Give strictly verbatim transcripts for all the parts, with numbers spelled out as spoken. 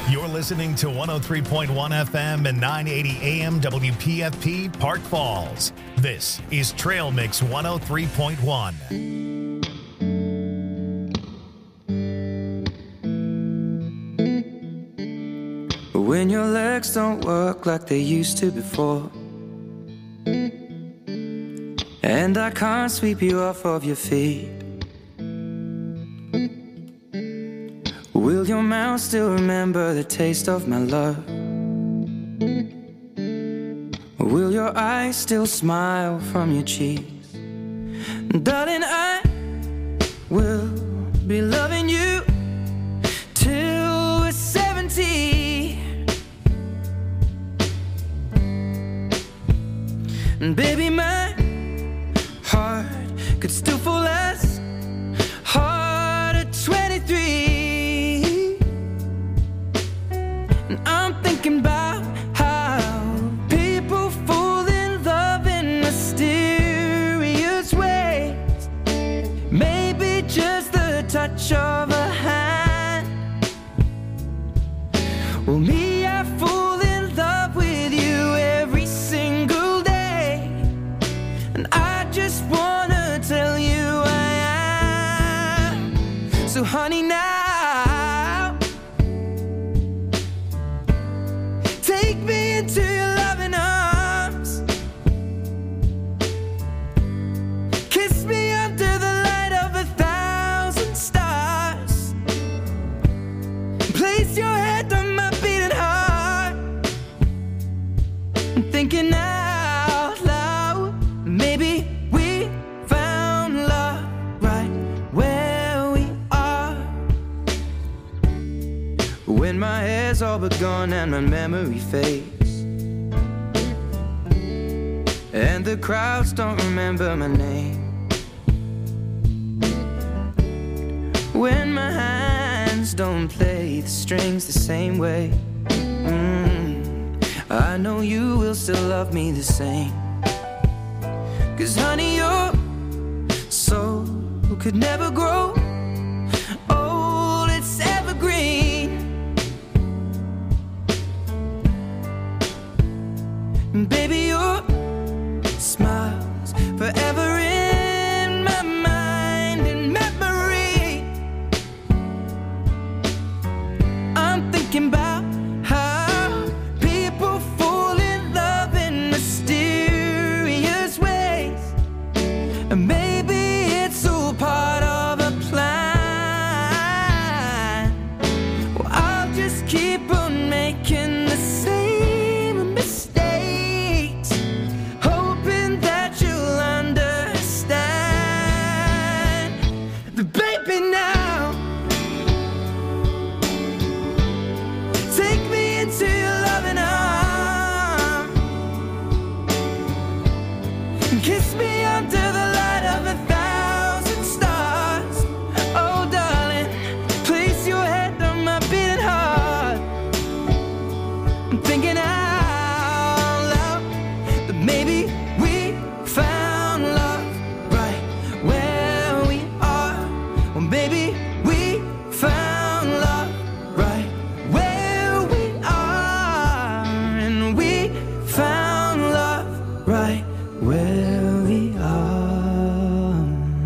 You're listening to one oh three point one F M and nine eighty A M W P F P Park Falls. This is Trail Mix one oh three point one. When your legs don't work like they used to before, and I can't sweep you off of your feet, will your mouth still remember the taste of my love? Will your eyes still smile from your cheeks? Darling, I will be loving you till we're seventy. And baby, my heart could still fall as hard at twenty-three. And I'm thinking about how people fall in love in mysterious ways. Maybe just the touch of a hand. Well, me, I fall in love with you every single day. And I just wanna tell you I am. So honey, now take me into your loving arms. Kiss me under the light of a thousand stars. Place your head on my beating heart. I'm thinking out loud, maybe we found love right where we are. When my hair's all but gone and my memory fades, and the crowds don't remember my name, when my hands don't play the strings the same way, mm, I know you will still love me the same. 'Cause honey, your soul could never grow old, it's evergreen. And baby, your smile's forever in my mind and memory. I'm thinking about how people fall in love in mysterious ways. And maybe it's all part of a plan. Well, I'll just keep on making the same mistakes, hoping that you'll understand. But baby, now take me into your loving arms. Kiss me under the light of a thousand stars. Oh, darling, place your head on my beating heart. I'm thinking out loud that maybe we found love right where we are. Well, maybe we found love right where we are. And we found love right where we are.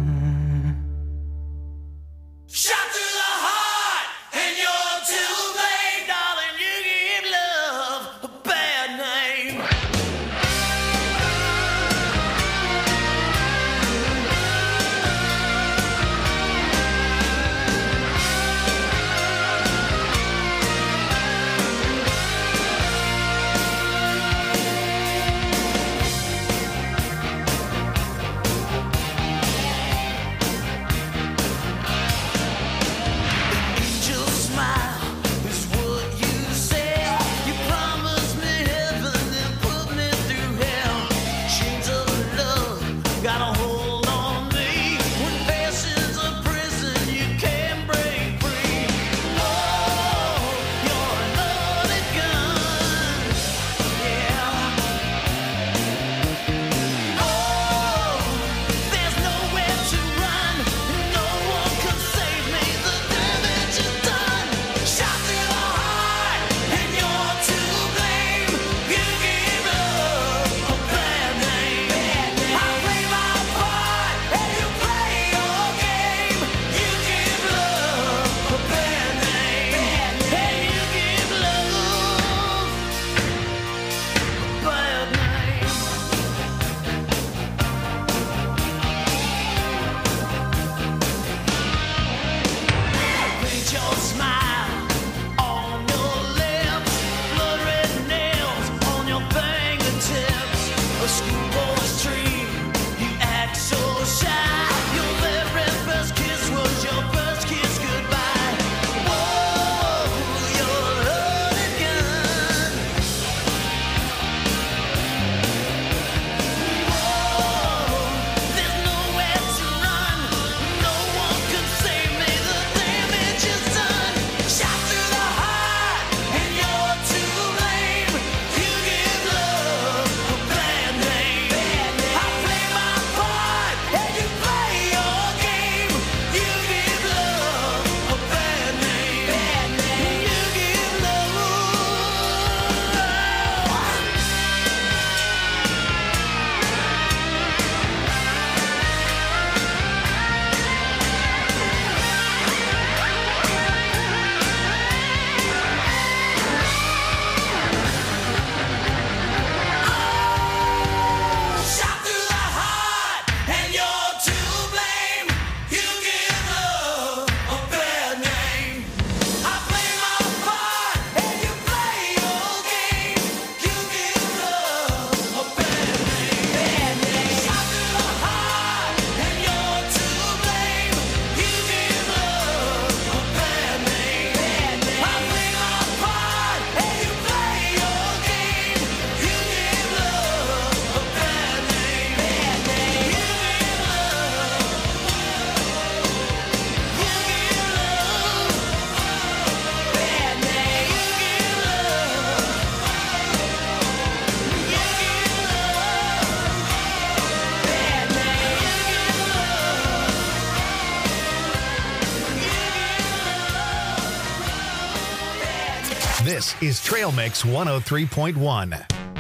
Shot through the heart, and you're to blame, darling. You give love This is Trail Mix one oh three point one.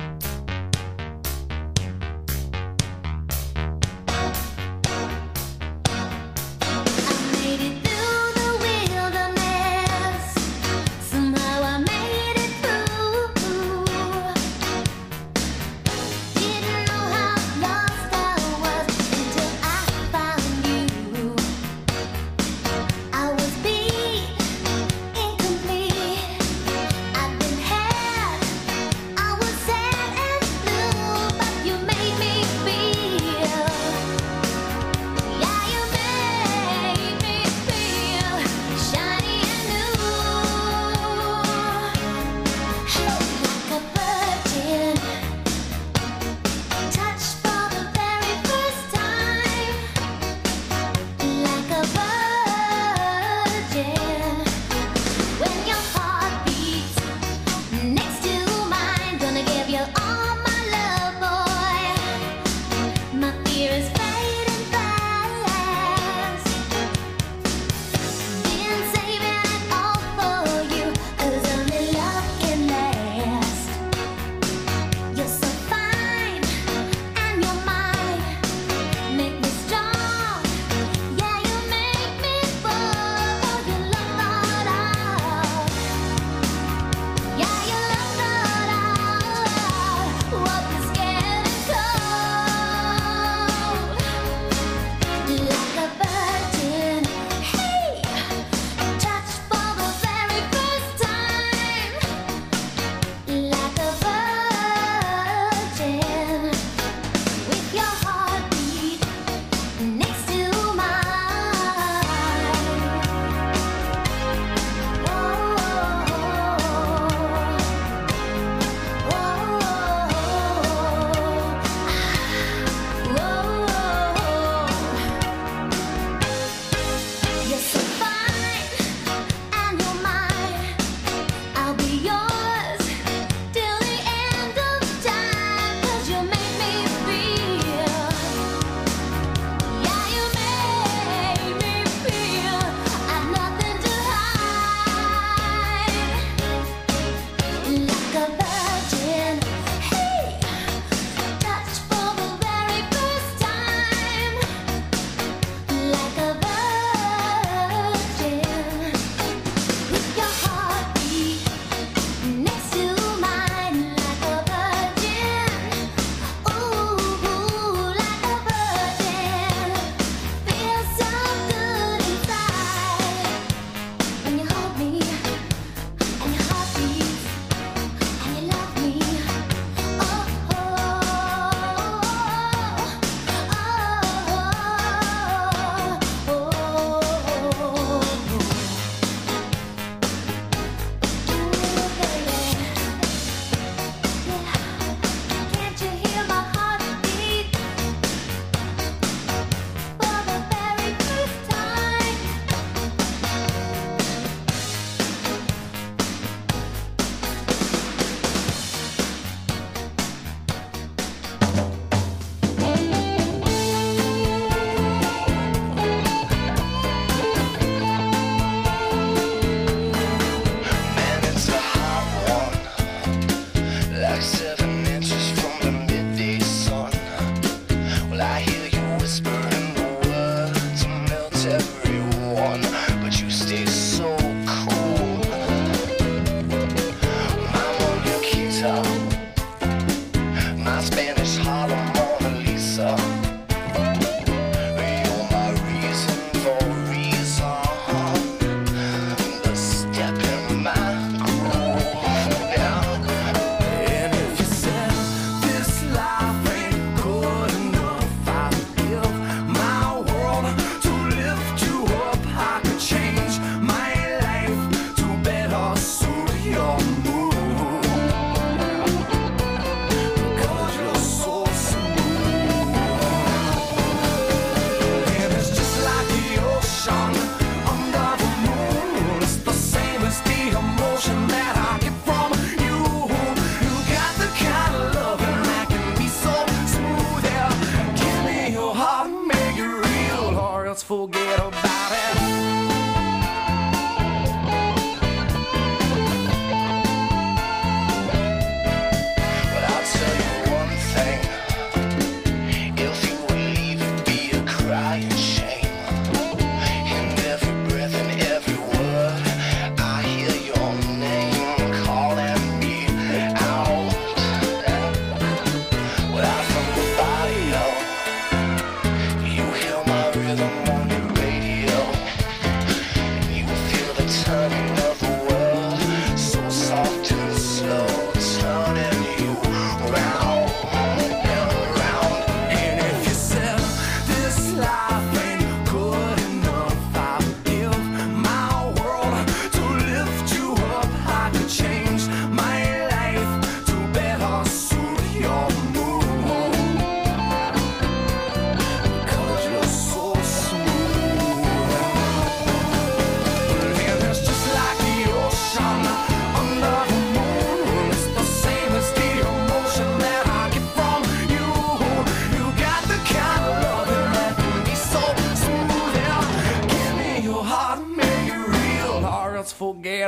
forget about it.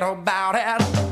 forget about it.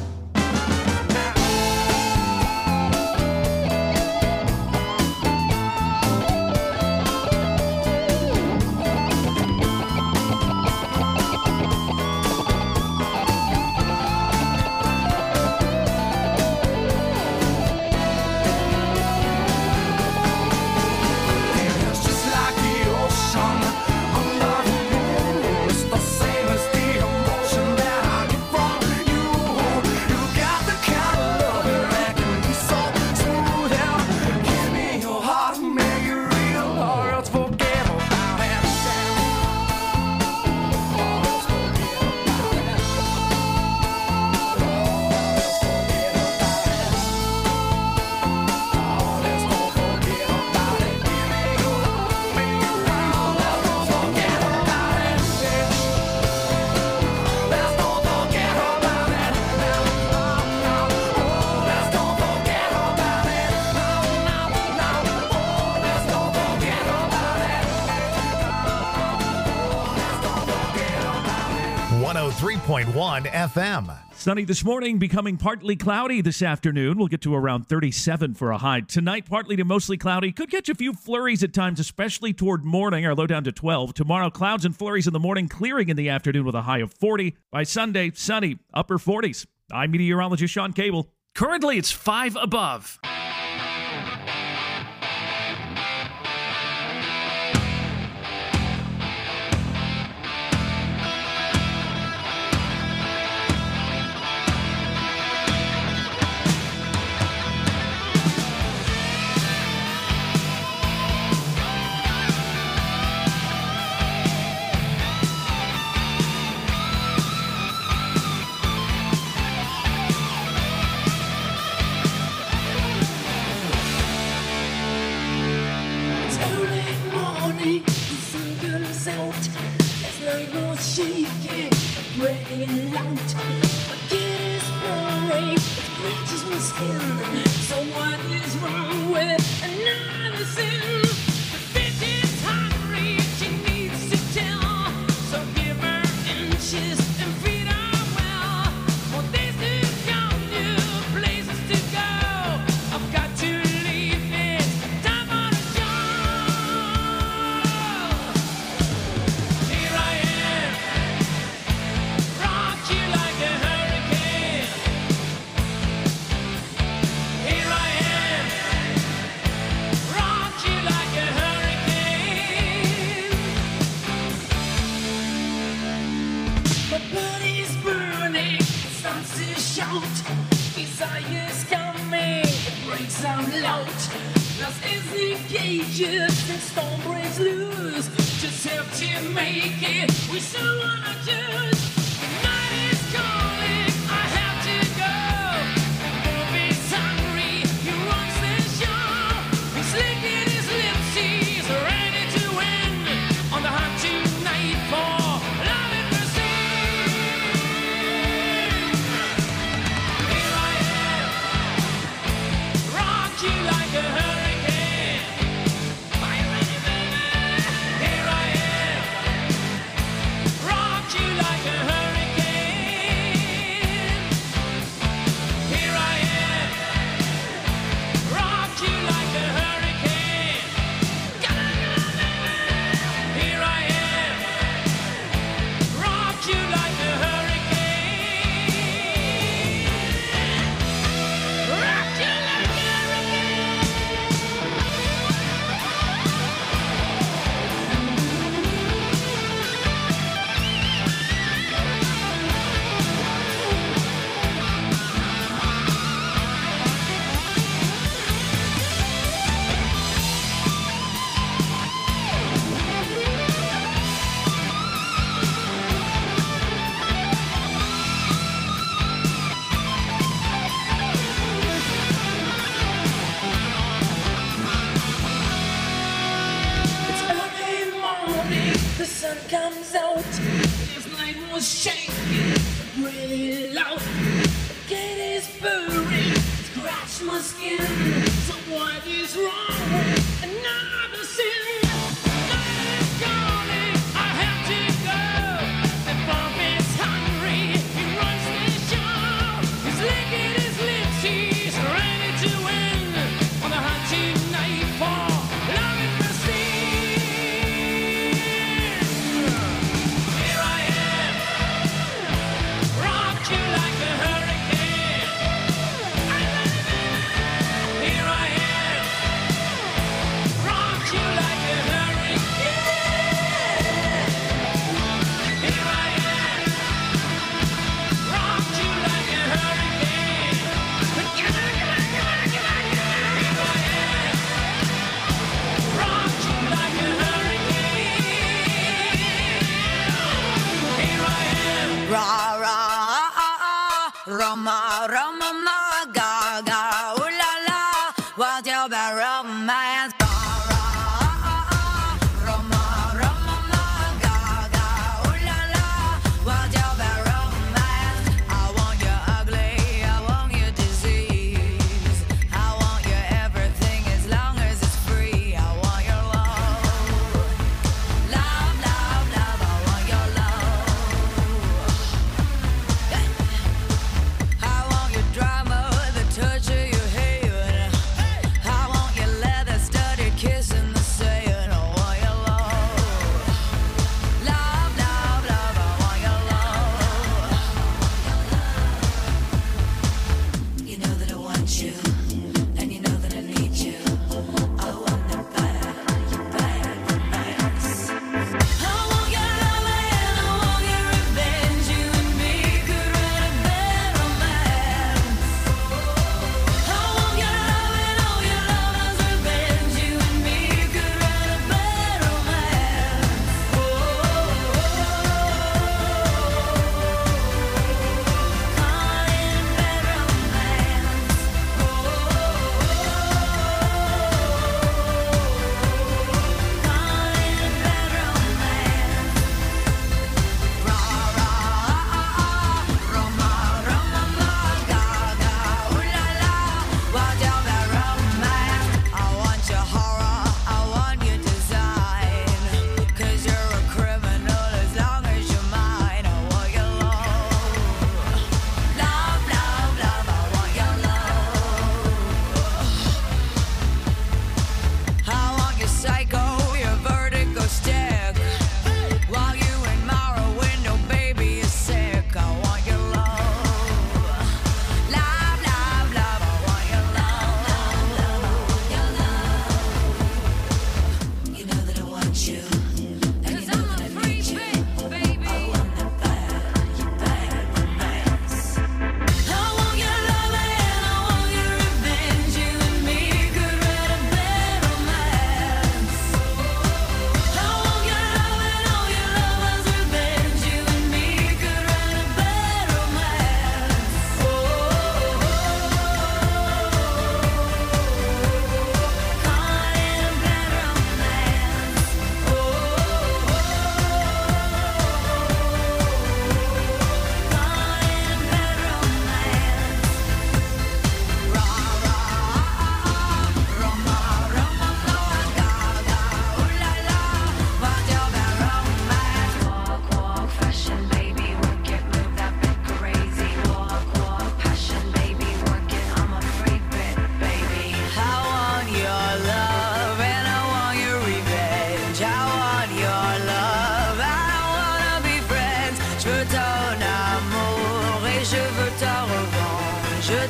one oh three point one F M. Sunny this morning, becoming partly cloudy this afternoon. We'll get to around thirty-seven for a high. Tonight, partly to mostly cloudy. Could catch a few flurries at times, especially toward morning. Our low down to twelve. Tomorrow, clouds and flurries in the morning, clearing in the afternoon with a high of forty. By Sunday, sunny, upper forties. I'm meteorologist Sean Cable. Currently, it's five above. Runs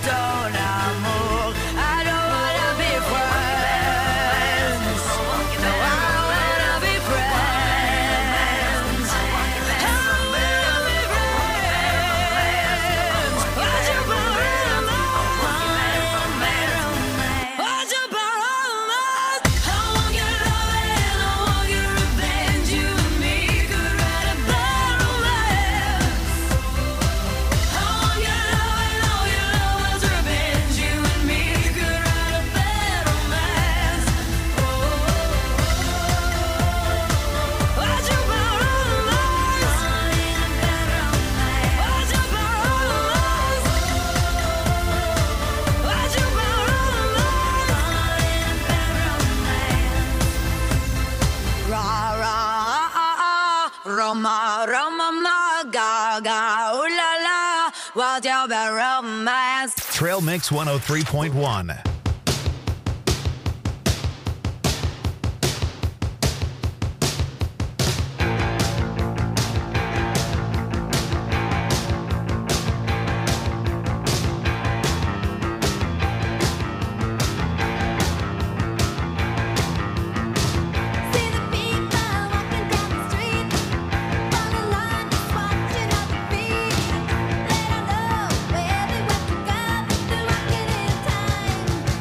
ton amour. I don't wanna be friends. No, I wanna be friends. I wanna be friends. What's your problem? What's your problem? I want your love and I want your revenge. You and me could write a bad romance. I want your love and all your love was revenge. You and me could write a bad romance. What's your problem? What's your problem? What's your problem? Ra ra Roma Roma ma ga ga ooh la la. What's your bad romance? Trail Mix one oh three point one. See the people walking down the street, on the line just watching at the beat. They don't know where they went to go, they're walking in time.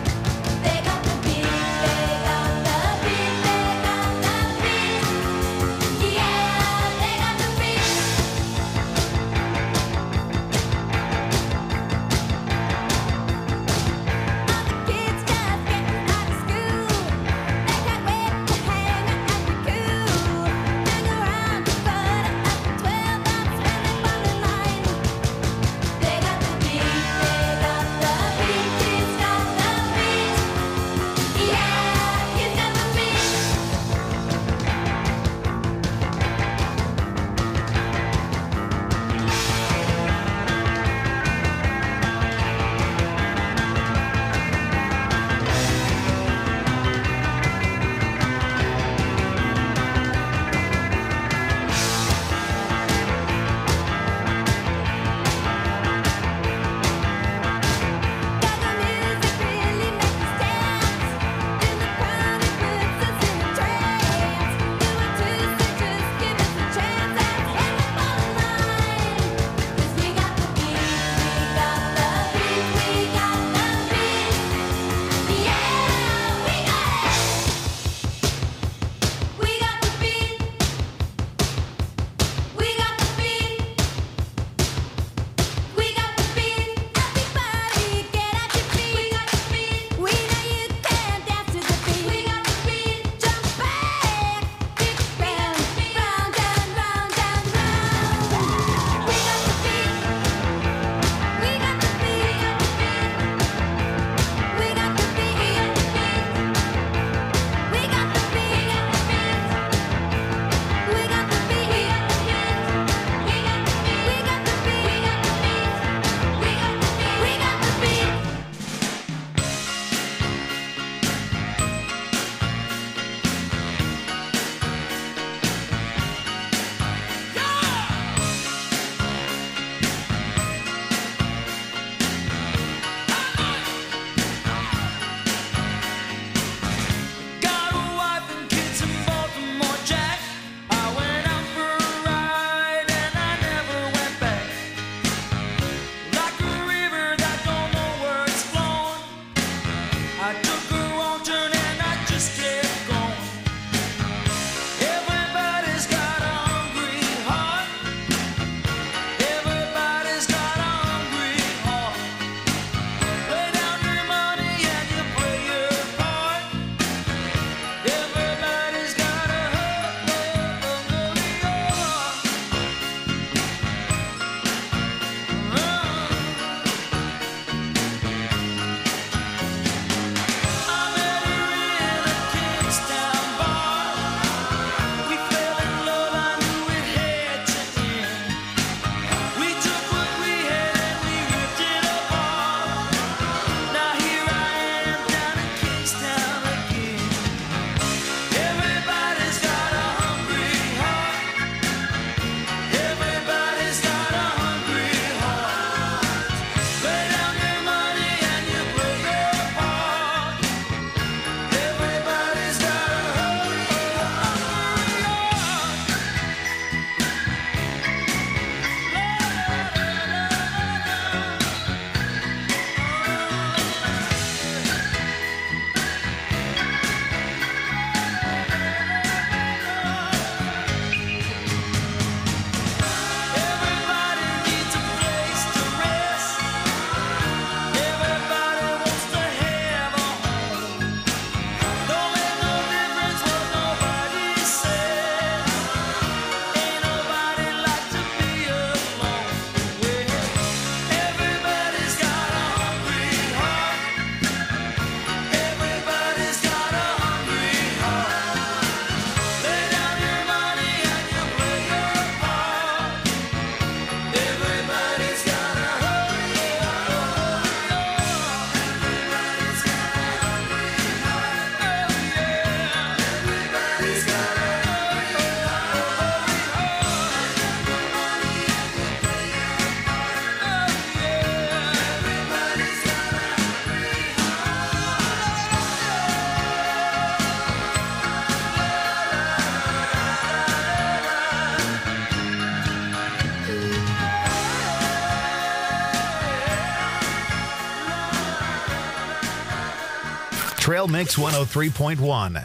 Trail Mix one oh three point one.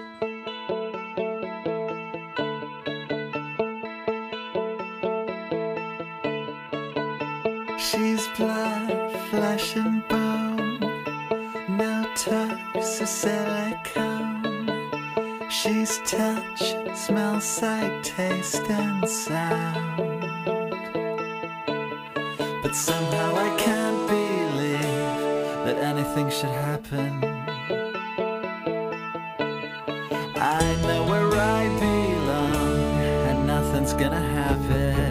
She's blood, flesh and bone, no tucks or silicone. She's touch, smell, sight, taste and sound. But somehow I can't believe that anything should happen. I know where I belong and nothing's gonna happen.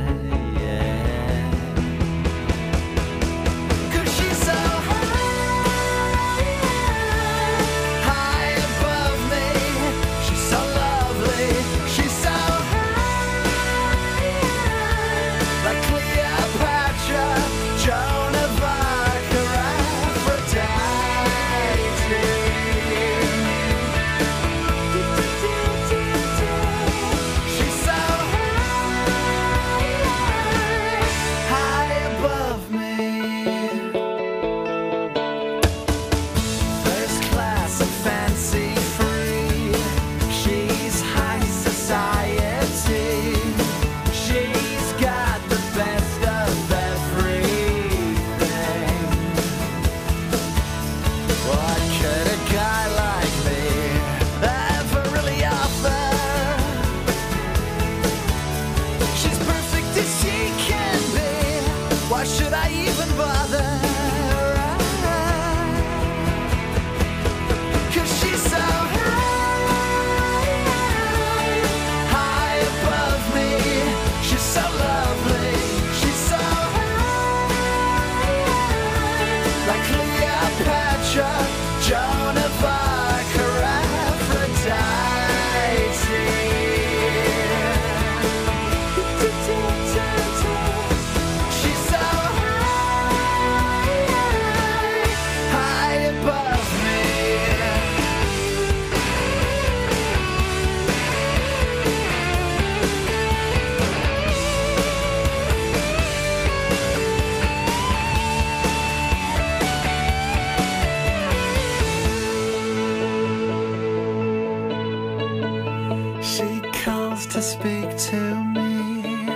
To speak to me,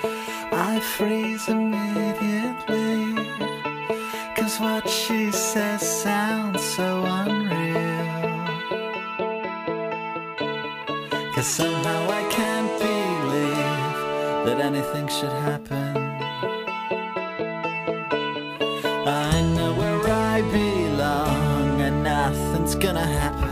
I freeze immediately, 'cause what she says sounds so unreal. 'Cause somehow I can't believe that anything should happen. I know where I belong and nothing's gonna happen.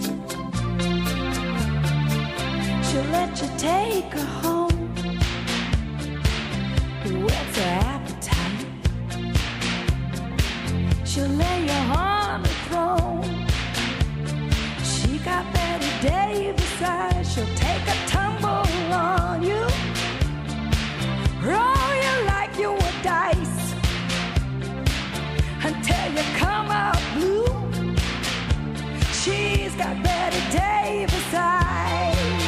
She'll let you take her home. whets her appetite. She'll lay you on the throne. She got Betty Davis eyes. She'll take a tumble on you, roll you like you were dice until you come out blue. She's got Betty Davis eyes.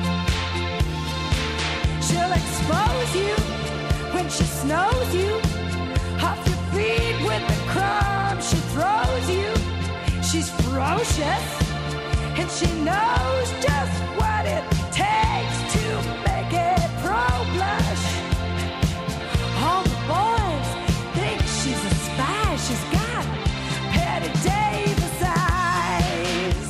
She'll expose you when she snows you off your feet with the crumbs she throws you. She's ferocious and she knows just what it takes to make it pro-blush. All the boys think she's a spy. She's got Betty Davis eyes.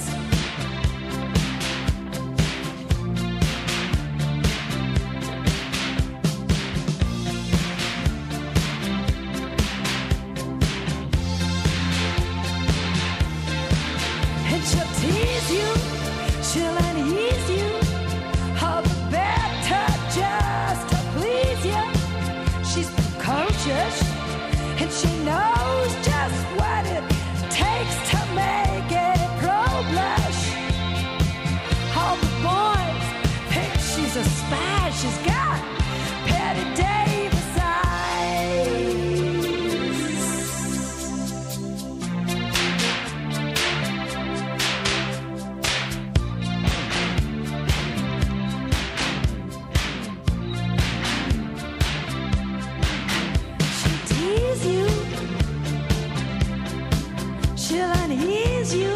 And she'll tease you, she'll unease you, all the better just to please you. She's precocious, and she knows just what it takes to make it pro-blush. All the boys think she's a spy. She's got Betty Davis eyes. She'll tease you, she'll unease you,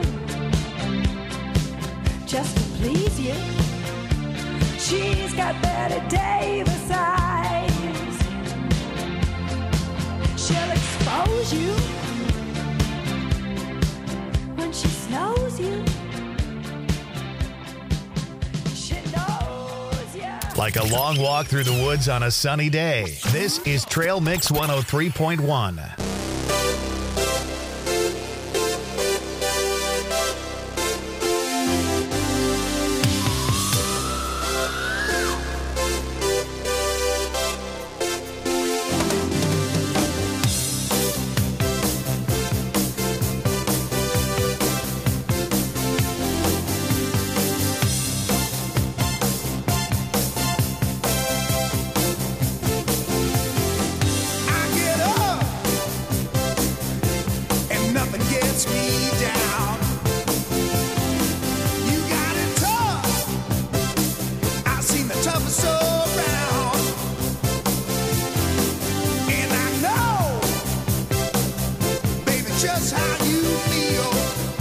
just to please you. She's got Betty Davis eyes. She'll expose you when she snows you. She knows you. Like a long walk through the woods on a sunny day. This is Trail Mix one oh three point one. I get up and nothing gets me down. You got it tough. I've seen the toughest around, and I know, baby, just how you feel.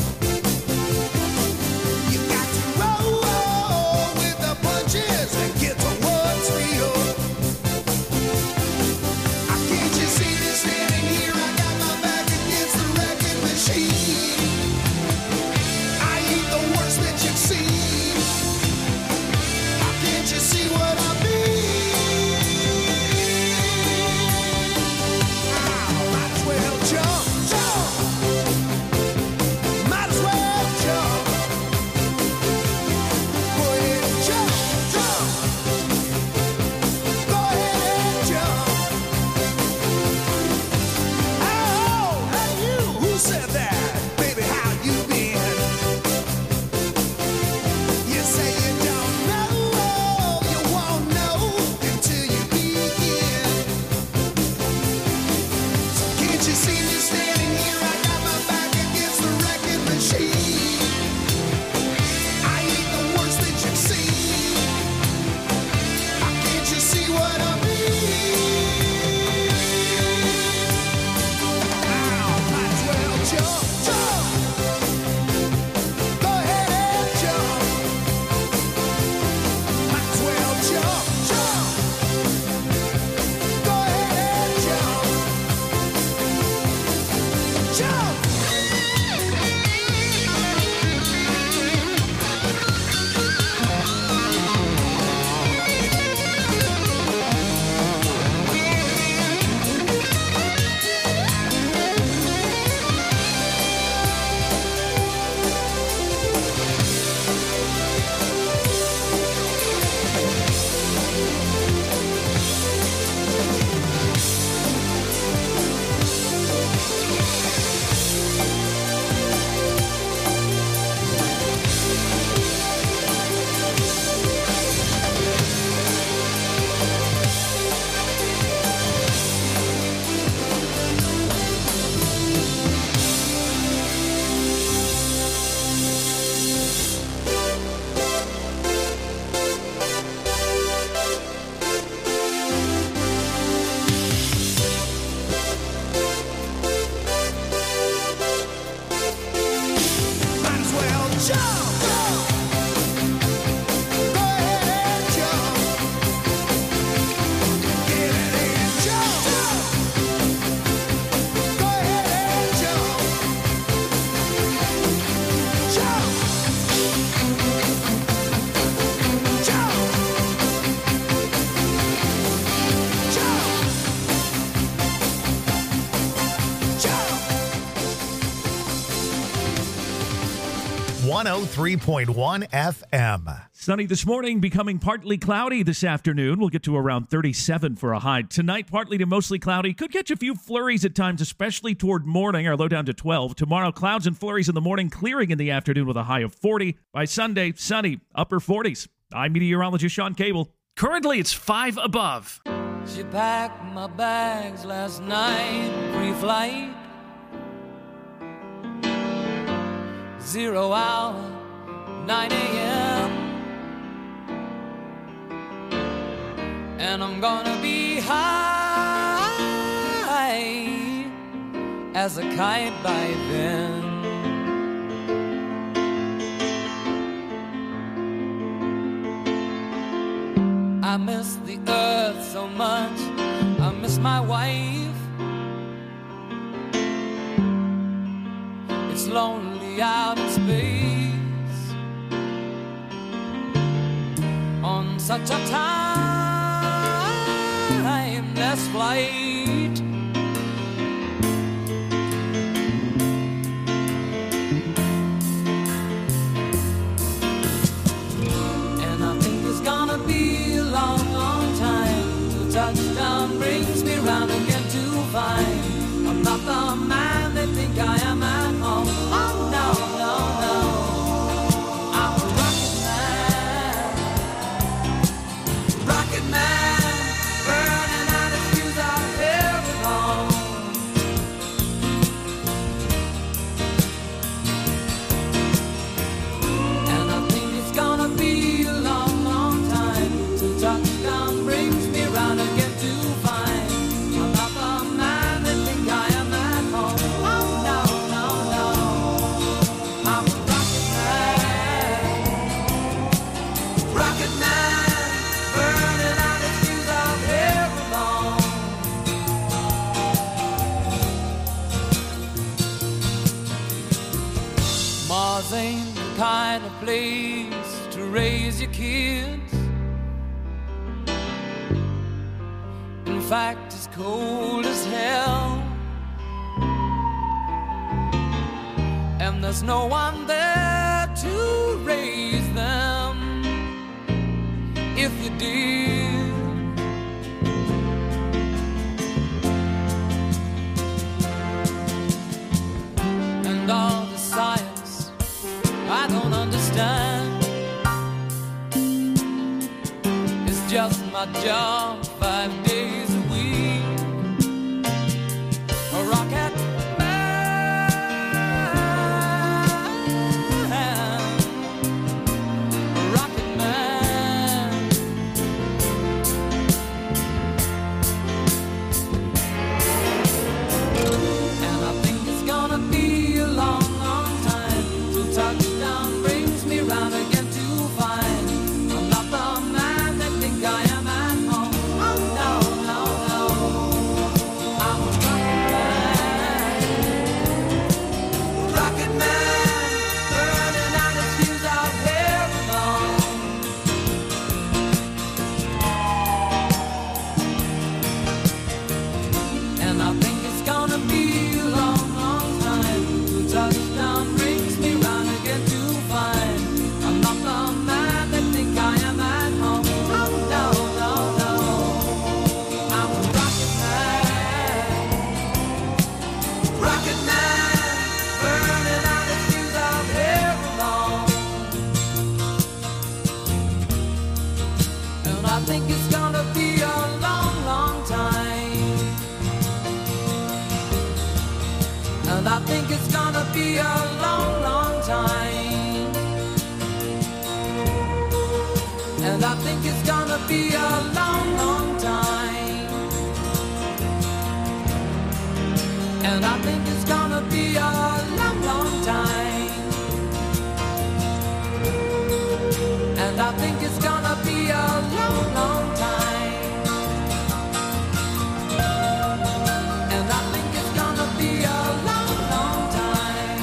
You got to roll with the punches and get to what's real. Can't you see me standing here? I got my back against the wrecking machine. I ain't the worst that you've seen. Can't you see what I mean? I might as well jump, jump. Might as well jump. Go ahead and jump, jump. Go ahead and jump. Oh, hey you, who said that? Baby, how you been? You say you don't know, you one oh three point one F M. Sunny this morning, becoming partly cloudy this afternoon. We'll get to around thirty-seven for a high. Tonight, partly to mostly cloudy. Could catch a few flurries at times, especially toward morning. Our low down to twelve. Tomorrow, clouds and flurries in the morning, clearing in the afternoon with a high of forty. By Sunday, sunny, upper forties. I'm meteorologist Sean Cable. Currently, it's five above. She packed my bags last night, pre-flight. Zero hour, nine a.m. And I'm gonna be high as a kite by then. I miss the earth so much, I miss my wife. It's lonely out in space on such a timeless flight. And I think it's gonna be a long, long time till touchdown brings me round again to find I'm not the man they think I am at home. Oh no, no, no, I'm a rocket man, rocket man, burning out his fuse out here alone. And I think it's gonna be a long, long time till touchdown brings me round again to find I'm not the man they think I am at home. Oh no, no, no, I'm a rocket man, rocket man, burning out his fuse out here alone. Mars ain't the kind of place to raise your kids. In fact, it's cold as hell, and there's no one there to raise them if you did. And all the science I don't understand, it's just my job five days a week. A rocket man, a rocket man. And I think it's gonna be a long, long time till touchdown brings me round again to find I'm not the man they think I am at home. Oh no, no, no, I'm a rocket man, rocket man, burning out his fuse out here alone. And I think it's gonna be a long, long time till touchdown brings me round again to find I'm not the man they think I am at home. Oh no, no, no, I'm a rocket man, rocket man, burning out his fuse out here alone. And I think it's gonna be a long, long time. And I think it's gonna be a long, long time. And I think it's gonna be a long, long time. And I think it's gonna be a long, long time. And I think it's gonna be a long, long time. And I think it's gonna be a long, long time.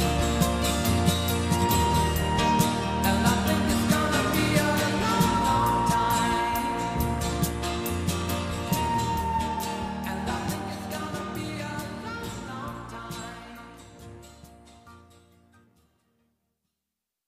And I think it's gonna be a long, long time. And I think it's gonna be a long, long time.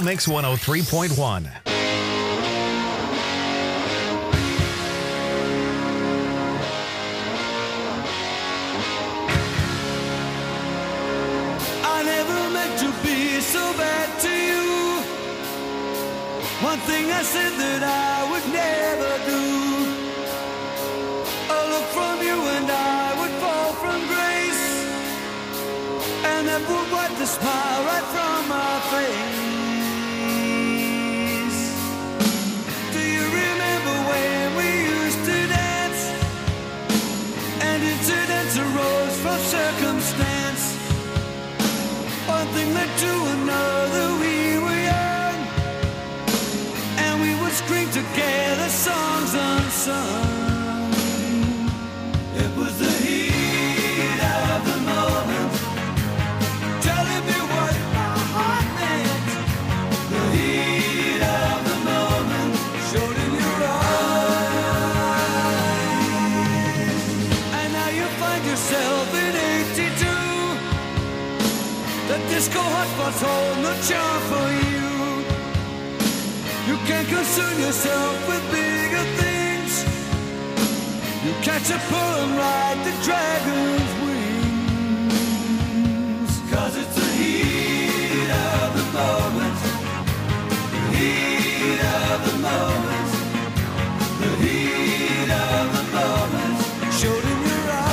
Mix one oh three point one. I never meant to be so bad to you. One thing I said that I would never do. A look from you and I would fall from grace, and that would wipe the smile right from my face. Do you remember when we used to dance, and incidents arose from circumstance? One thing led to another, we were young, and we would scream together songs unsung. It was the heat of the moment, telling me what my heart meant. The heat of the moment showed in your eyes. And now you find yourself in eighty-two. The disco hotspots hold no charm for you. You can't concern yourself with bigger things. You catch a pull and ride the dragon's wings. Cause it's the heat of the moment. The heat of the moment. The heat of the moment showed in your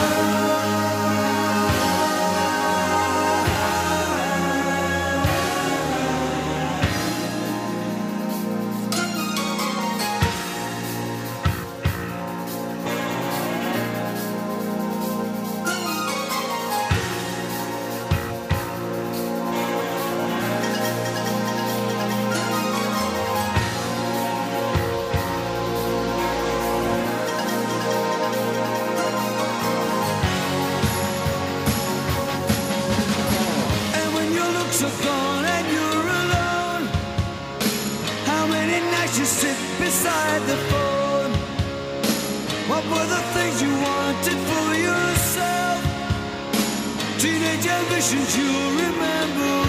beside the phone. What were the things you wanted for yourself? Teenage ambitions you remember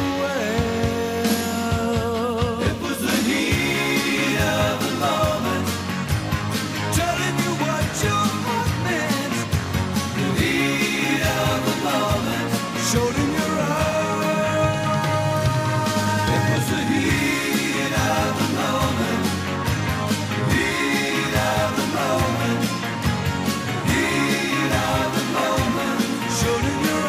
well. It was the heat of the moment, telling you what your heart meant. The heat of the moment showed in your eyes. It was the heat of the moment. Heat of the moment, heat of the moment, showed in your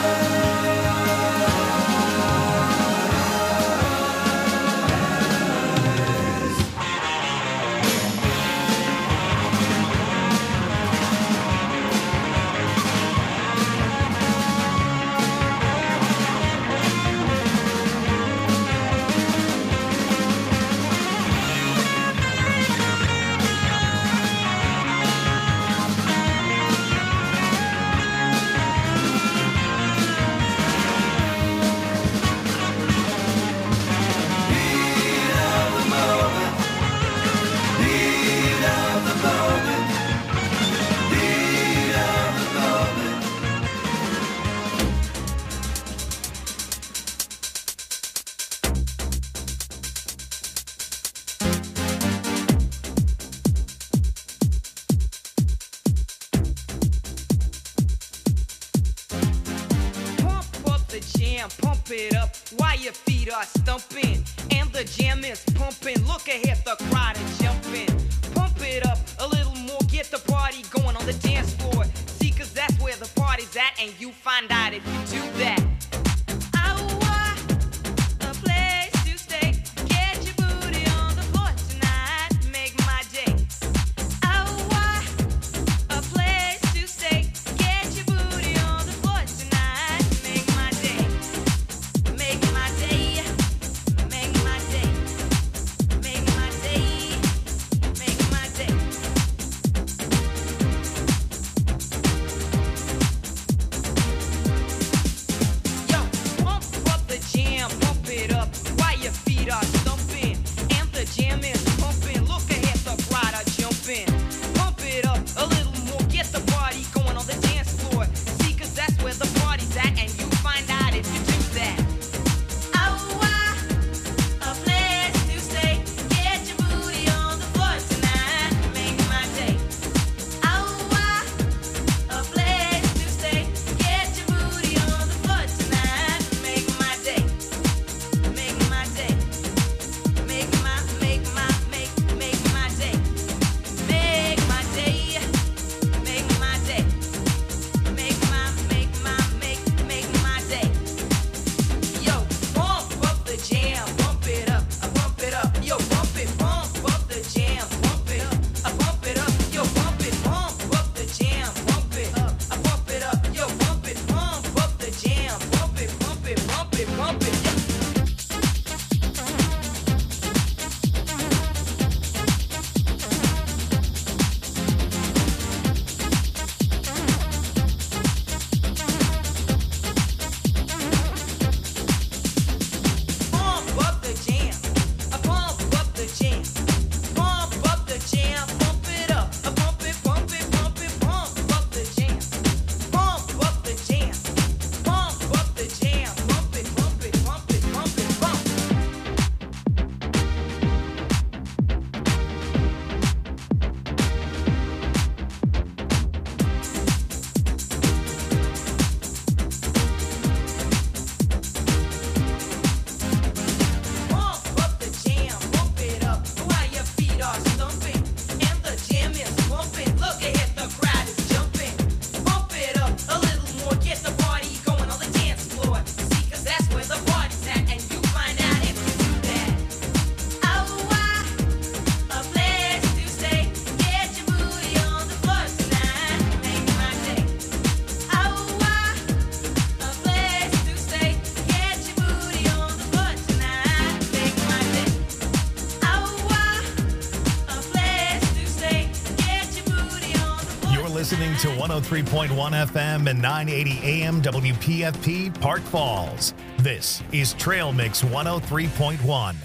pump it up while your feet are stumping and the jam is pumping. Look ahead, the crowd is jumping. Pump it up a little more, get the party going on the dance floor. See, cause that's where the party's at, and you find out if you do that. listening to one oh three point one F M and nine eighty A M W P F P Park Falls. This is Trail Mix one oh three point one.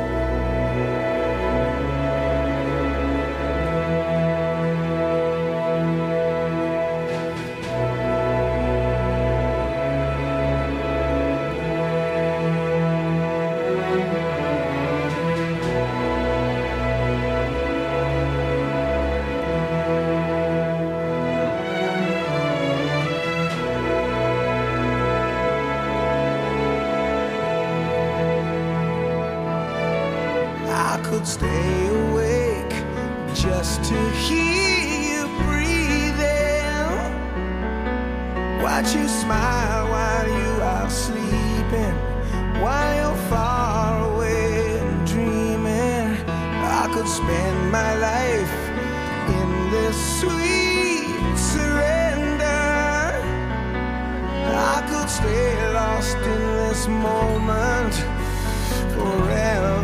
Stay awake just to hear you breathing. Watch you smile while you are sleeping, while you're far away and dreaming. I could spend my life in this sweet surrender. I could stay lost in this moment forever.